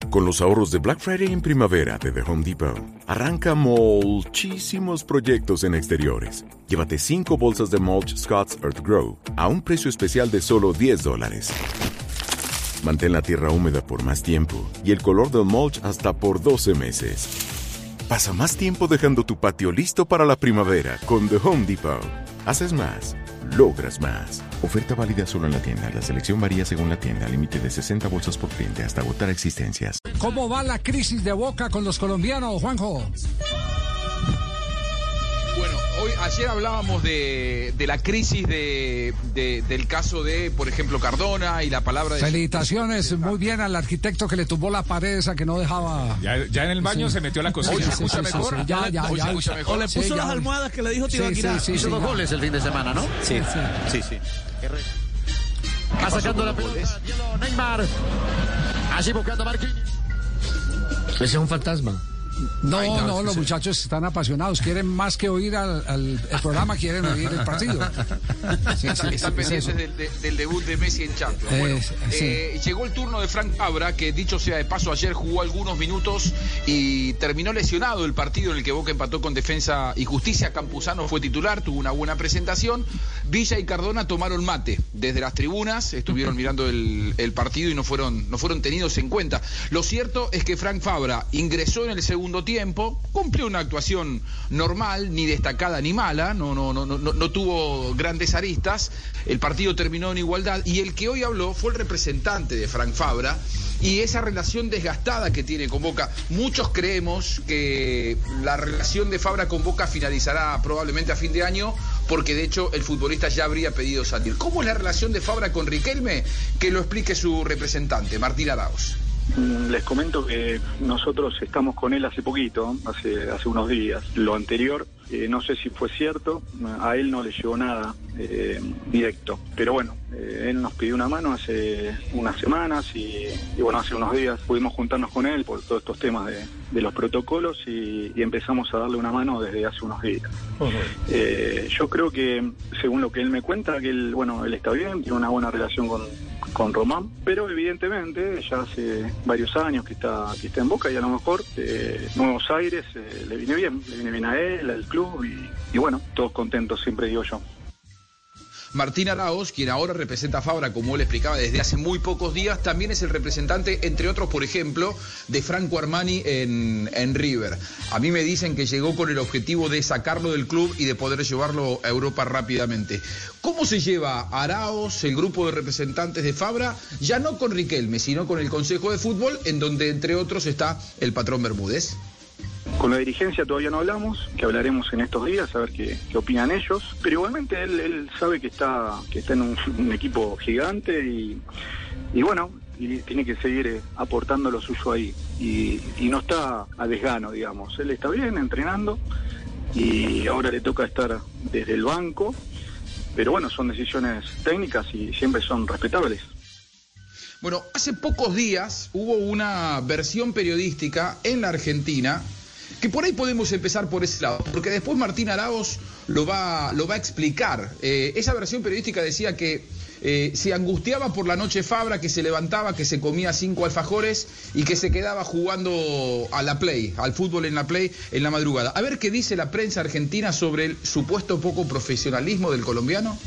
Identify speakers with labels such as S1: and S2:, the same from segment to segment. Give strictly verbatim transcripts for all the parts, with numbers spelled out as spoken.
S1: Con los ahorros de Black Friday en primavera de The Home Depot, arranca muchísimos proyectos en exteriores. Llévate cinco bolsas de mulch Scott's Earth Grow a un precio especial de solo diez dólares. Mantén la tierra húmeda por más tiempo y el color del mulch hasta por doce meses. Pasa más tiempo dejando tu patio listo para la primavera con The Home Depot. Haces más, logras más. Oferta válida solo en la tienda. La selección varía según la tienda. Límite de sesenta bolsas por cliente hasta agotar existencias.
S2: ¿Cómo va la crisis de Boca con los colombianos, Juanjo?
S3: Bueno, hoy, ayer hablábamos de, de la crisis de, de, del caso de, por ejemplo, Cardona y la palabra de...
S2: Felicitaciones, muy bien al arquitecto que le tumbó la pared esa que no dejaba...
S4: Ya, ya en el baño sí. Se metió a la cocina.
S3: Hoy se escucha
S2: sí,
S3: mejor.
S2: Sí, sí, ya, ya, ya,
S3: ya.
S2: ya.
S5: O le puso
S2: sí,
S5: las
S2: ya.
S5: almohadas que le dijo Tibaquirá.
S2: Sí, sí, sí,
S5: Hizo
S2: sí,
S5: dos
S2: ya.
S5: goles el fin de semana, ¿no?
S2: Sí, sí.
S5: Sí, sí. Va sacando la pelota. Neymar. Allí buscando a Marquinhos.
S6: Ese es un fantasma.
S2: No,
S3: Ay,
S2: no,
S3: no,
S2: los
S3: sí.
S2: muchachos están apasionados, quieren más que oír al, al el programa, quieren oír el partido. Sí,
S3: Están,
S2: sí,
S3: están
S2: sí,
S3: pendientes
S2: es
S3: del, de, del debut de Messi en Champions.
S2: Eh,
S3: Bueno,
S2: sí.
S3: eh, llegó el turno de Frank Fabra, que dicho sea de paso, ayer jugó algunos minutos y terminó lesionado el partido en el que Boca empató con Defensa y Justicia. Campuzano fue titular, tuvo una buena presentación. Villa y Cardona tomaron mate desde las tribunas, estuvieron mirando el, el partido y no fueron, no fueron tenidos en cuenta. Lo cierto es que Frank Fabra ingresó en el segundo tiempo, cumplió una actuación normal, ni destacada ni mala, no, no, no, no, no tuvo grandes aristas, el partido terminó en igualdad y el que hoy habló fue el representante de Frank Fabra y esa relación desgastada que tiene con Boca. Muchos creemos que la relación de Fabra con Boca finalizará probablemente a fin de año, porque de hecho el futbolista ya habría pedido salir. ¿Cómo es la relación de Fabra con Riquelme? Que lo explique su representante, Martín Arauz.
S7: Les comento que nosotros estamos con él hace poquito, hace hace unos días. Lo anterior, eh, no sé si fue cierto, a él no le llegó nada eh, directo. Pero bueno, eh, él nos pidió una mano hace unas semanas y, y bueno, hace unos días pudimos juntarnos con él por todos estos temas de, de los protocolos y, y empezamos a darle una mano desde hace unos días. Uh-huh. Eh, yo creo que, según lo que él me cuenta, que él, bueno, él está bien, tiene una buena relación con... con Román, pero evidentemente ya hace varios años que está que está en Boca y a lo mejor eh, Nuevos Aires eh, le viene bien, le viene bien a él, al club y, y bueno, todos contentos siempre, digo yo.
S3: Martín Arauz, quien ahora representa a Fabra, como él explicaba desde hace muy pocos días, también es el representante, entre otros, por ejemplo, de Franco Armani en, en River. A mí me dicen que llegó con el objetivo de sacarlo del club y de poder llevarlo a Europa rápidamente. ¿Cómo se lleva Arauz, el grupo de representantes de Fabra, ya no con Riquelme, sino con el Consejo de Fútbol, en donde, entre otros, está el patrón Bermúdez?
S7: Con la dirigencia todavía no hablamos, que hablaremos en estos días, a ver qué, qué opinan ellos, pero igualmente él, él sabe que está que está en un, un equipo gigante y, y bueno, y tiene que seguir eh, aportando lo suyo ahí, y, y no está a desgano, digamos, él está bien entrenando y ahora le toca estar desde el banco, pero bueno, son decisiones técnicas y siempre son respetables.
S3: Bueno, hace pocos días hubo una versión periodística en la Argentina que por ahí podemos empezar por ese lado, porque después Martín Arauz lo va, lo va a explicar. Eh, esa versión periodística decía que eh, se angustiaba por la noche Fabra, que se levantaba, que se comía cinco alfajores y que se quedaba jugando a la Play, al fútbol en la Play en la madrugada. A ver qué dice la prensa argentina sobre el supuesto poco profesionalismo del colombiano.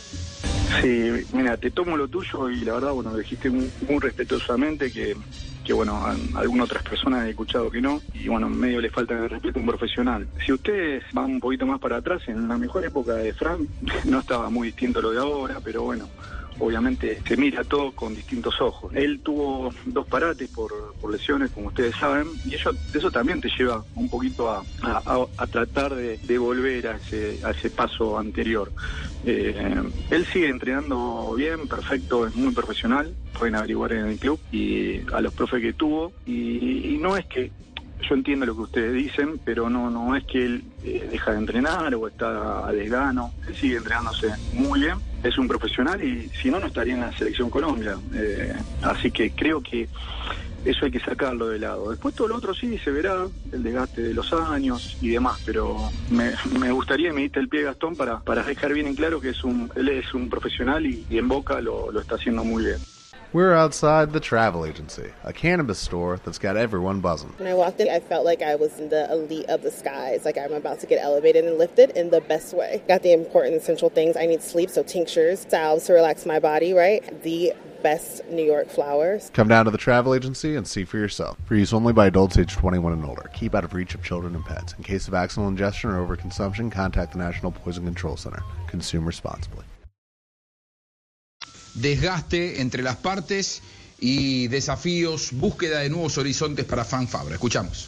S7: Sí, mira, te tomo lo tuyo y la verdad, bueno, lo dijiste muy, muy respetuosamente que, que bueno, a, a algunas otras personas he escuchado que no, y bueno, en medio le falta el respeto a un profesional. Si ustedes van un poquito más para atrás, en la mejor época de Frank, no estaba muy distinto lo de ahora, pero bueno, obviamente se mira todo con distintos ojos. Él tuvo dos parates por, por lesiones, como ustedes saben, y eso, eso también te lleva un poquito a, a, a tratar de, de volver a ese, a ese paso anterior. Eh, él sigue entrenando bien, perfecto, es muy profesional, pueden averiguar en el club, y a los profes que tuvo, y, y no es que... Yo entiendo lo que ustedes dicen, pero no no es que él eh, deja de entrenar o está a desgano. Él sigue entrenándose muy bien, es un profesional y si no, no estaría en la Selección Colombia. Eh, así que creo que eso hay que sacarlo de lado. Después todo lo otro sí se verá, el desgaste de los años y demás, pero me, me gustaría, me diste el pie, Gastón, para, para dejar bien en claro que es un él es un profesional y, y en Boca lo, lo está haciendo muy bien.
S8: We're outside the Travel Agency, a cannabis store that's got everyone buzzing.
S9: When I walked in, I felt like I was in the elite of the skies, like I'm about to get elevated and lifted in the best way. Got the important essential things. I need sleep, so tinctures, salves to relax my body, right? The best New York flowers.
S8: Come down to the Travel Agency and see for yourself. For use only by adults age twenty-one and older. Keep out of reach of children and pets. In case of accidental ingestion or overconsumption, contact the National Poison Control Center. Consume responsibly.
S3: Desgaste entre las partes y desafíos, búsqueda de nuevos horizontes para Frank Fabra. Escuchamos.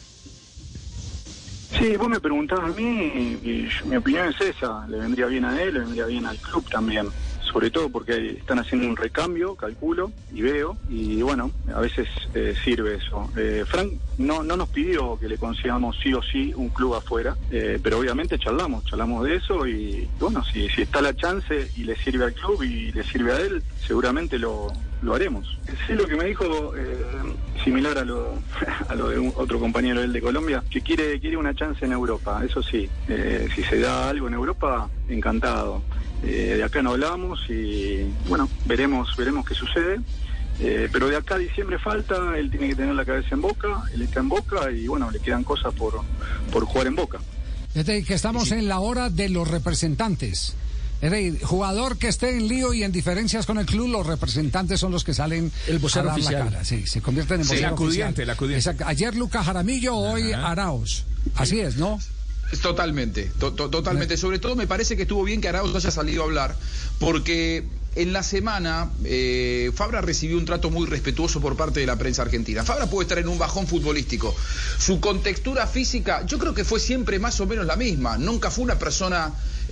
S7: Sí, vos me preguntabas a mí y mi opinión es esa. Le vendría bien a él, le vendría bien al club también. Sobre todo porque están haciendo un recambio, calculo, y veo, y bueno, a veces eh, sirve eso. Eh, Frank no no nos pidió que le consigamos sí o sí un club afuera, eh, pero obviamente charlamos, charlamos de eso y bueno, si, si está la chance y le sirve al club y le sirve a él, seguramente lo, lo haremos. Sí, lo que me dijo, eh, similar a lo, a lo de un, otro compañero de él de Colombia, que quiere, quiere una chance en Europa, eso sí, eh, si se da algo en Europa, encantado. Eh, de acá no hablamos y bueno, veremos veremos qué sucede, eh, pero de acá a diciembre falta, él tiene que tener la cabeza en Boca, él está en Boca y bueno, le quedan cosas por, por jugar en Boca.
S2: Es decir, que estamos sí. en la hora de los representantes. Es decir, jugador que esté en lío y en diferencias con el club, los representantes son los que salen
S6: el vocero
S2: a dar
S6: oficial.
S2: La cara. Sí, se convierten en vocero
S4: sí, la acudiente,
S2: oficial.
S4: La acudiente.
S2: Exacto. Ayer Lucas Jaramillo, hoy Ajá. Arauz. Así es, ¿no?
S3: Totalmente, to, to, totalmente. Sobre todo me parece que estuvo bien que Arauz haya salido a hablar, porque en la semana eh, Fabra recibió un trato muy respetuoso por parte de la prensa argentina. Fabra puede estar en un bajón futbolístico. Su contextura física yo creo que fue siempre más o menos la misma. Nunca fue una persona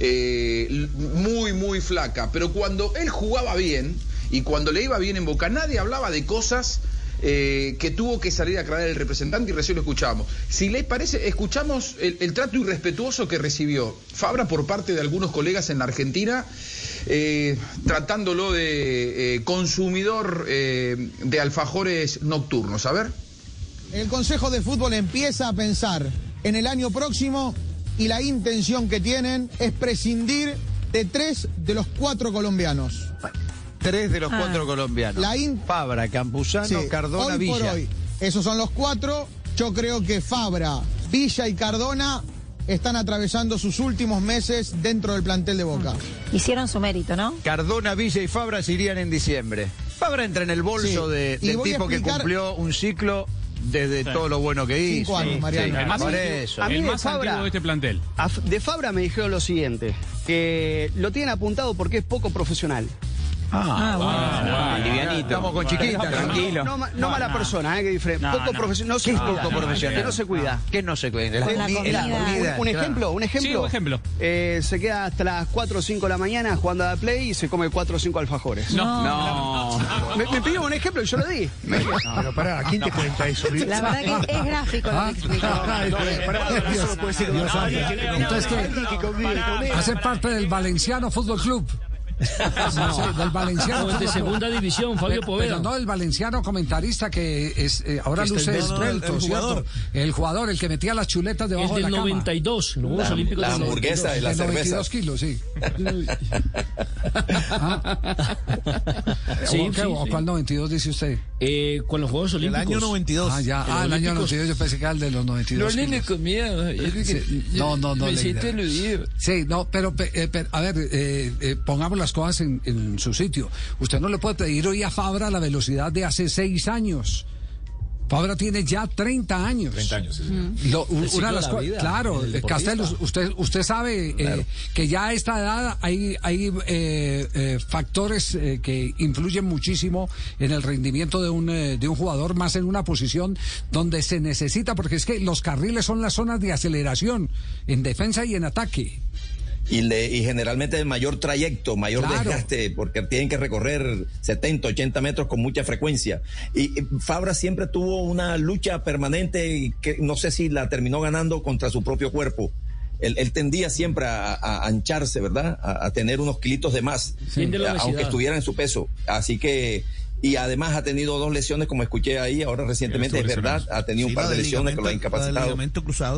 S3: eh, muy, muy flaca. Pero cuando él jugaba bien y cuando le iba bien en Boca, nadie hablaba de cosas... Eh, que tuvo que salir a aclarar el representante y recién lo escuchamos. Si les parece, escuchamos el, el trato irrespetuoso que recibió Fabra por parte de algunos colegas en la Argentina, eh, tratándolo de eh, consumidor eh, de alfajores nocturnos. A ver.
S10: El Consejo de Fútbol empieza a pensar en el año próximo y la intención que tienen es prescindir de tres de los cuatro colombianos.
S11: Tres de los ah. cuatro colombianos.
S10: La in...
S11: Fabra, Campuzano, sí. Cardona,
S10: hoy
S11: Villa.
S10: Por hoy, esos son los cuatro. Yo creo que Fabra, Villa y Cardona están atravesando sus últimos meses dentro del plantel de Boca.
S12: Hicieron su mérito, ¿no?
S11: Cardona, Villa y Fabra se irían en diciembre. Fabra entra en el bolso sí. de, del tipo explicar... que cumplió un ciclo desde sí. todo lo bueno que hizo.
S10: Cinco años, Mariano.
S11: Sí.
S4: El más,
S11: Por
S4: antiguo,
S11: eso.
S4: A mí
S13: el
S4: de
S13: más
S4: Fabra,
S13: antiguo de este plantel.
S14: De Fabra me dijeron lo siguiente, que lo tienen apuntado porque es poco profesional.
S11: Ah,
S14: ah, bueno.
S11: Ah, bueno. Livianito. Estamos con chiquita, tranquilo.
S14: No, no, no, no mala persona, ¿eh? Que diferente.
S11: No,
S14: poco
S11: no.
S14: profesional. No
S11: ¿Qué es poco
S14: no,
S11: profesional?
S14: Que no se cuida.
S11: ¿Qué no se cuida? La,
S14: la,
S11: la,
S14: comida.
S11: la comida.
S14: Un, un ejemplo, un ejemplo.
S13: Sí, un ejemplo.
S14: Eh, se queda hasta las cuatro o cinco de la mañana jugando a la Play y se come cuatro o cinco alfajores.
S13: No. No.
S14: no. Me, me pidió un ejemplo y yo lo di.
S11: No, pero pará, ¿quién te cuenta eso?
S12: La verdad que es gráfico lo que explicó.
S2: Eso puede ser. Entonces, que hace parte del Valenciano Fútbol Club. No, sí, del Valenciano
S6: no, de segunda división, Fabio
S2: pero,
S6: Poveda.
S2: Pero no, el Valenciano comentarista que es eh, ahora que luce esbelto, no, el, ¿cierto? El jugador, el que metía las chuletas debajo
S6: el
S2: de la cama.
S6: El del noventa y dos, los Juegos Olímpicos
S15: la
S6: del
S15: hamburguesa y la cerveza.
S2: noventa y dos kilos, sí. ¿Ah?
S6: Sí,
S2: ¿O,
S6: sí,
S2: ¿O
S6: sí.
S2: cuál noventa y dos dice usted?
S6: Eh, con los Juegos Olímpicos.
S11: El año noventa y dos.
S2: Ah, ya. Ah, el año noventa y dos, yo pensé que era el de los noventa y dos.
S6: No le comía.
S2: Sí. No, no, no.
S6: Me siento eludido.
S2: Sí, no, pero, eh, pero a ver, eh, eh, pongamos las cosas en, en en su sitio. Usted no le puede pedir hoy a Fabra la velocidad de hace seis años. Fabra tiene ya treinta años.
S4: treinta años, sí, señor.
S2: Lo, una de las cosas, claro, Castelos, usted usted sabe claro. eh, que ya a esta edad hay hay eh, eh, factores eh, que influyen muchísimo en el rendimiento de un eh, de un jugador, más en una posición donde se necesita, porque es que los carriles son las zonas de aceleración en defensa y en ataque.
S15: Y, le, y generalmente el mayor trayecto, mayor claro. desgaste, porque tienen que recorrer setenta, ochenta metros con mucha frecuencia. Y, y Fabra siempre tuvo una lucha permanente que no sé si la terminó ganando contra su propio cuerpo. Él, él tendía siempre a, a ancharse, ¿verdad? A, a tener unos kilitos de más, sí, de aunque estuviera en su peso. Así que... Y además ha tenido dos lesiones, como escuché ahí, ahora recientemente, es verdad, ha tenido sí, un par de lesiones que lo ha incapacitado.
S11: El ligamento cruzado.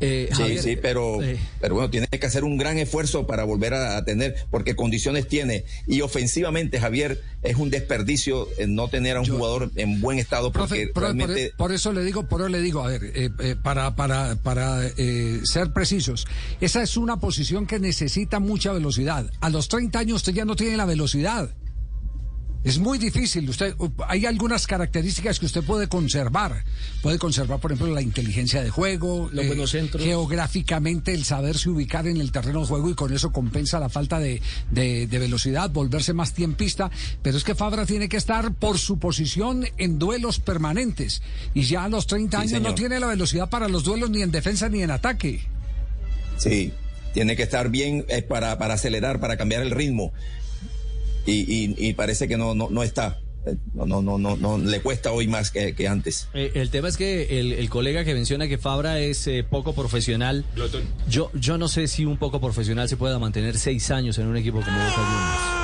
S15: Eh, sí, Javier, sí, pero, eh, pero bueno, tiene que hacer un gran esfuerzo para volver a, a tener, porque condiciones tiene. Y ofensivamente, Javier, es un desperdicio no tener a un yo, jugador en buen estado, porque
S2: profe,
S15: realmente...
S2: Por, por eso le digo, por eso le digo, a ver, eh, eh, para, para, para eh, ser precisos, esa es una posición que necesita mucha velocidad. A los treinta años usted ya no tiene la velocidad. Es muy difícil. Usted, hay algunas características que usted puede conservar. Puede conservar, por ejemplo, la inteligencia de juego,
S6: los eh, buenos centros,
S2: geográficamente el saberse ubicar en el terreno de juego y con eso compensa la falta de, de, de velocidad, volverse más tiempista. Pero es que Fabra tiene que estar por su posición en duelos permanentes. Y ya a los treinta sí, años señor. no tiene la velocidad para los duelos ni en defensa ni en ataque.
S15: Sí, tiene que estar bien eh, para, para acelerar, para cambiar el ritmo. Y, y, y parece que no, no, no está. No, no, no, no, no, le cuesta hoy más que, que antes.
S13: Eh, el tema es que el, el colega que menciona que Fabra es eh, poco profesional. Yo, yo no sé si un poco profesional se pueda mantener seis años en un equipo como Boca Juniors.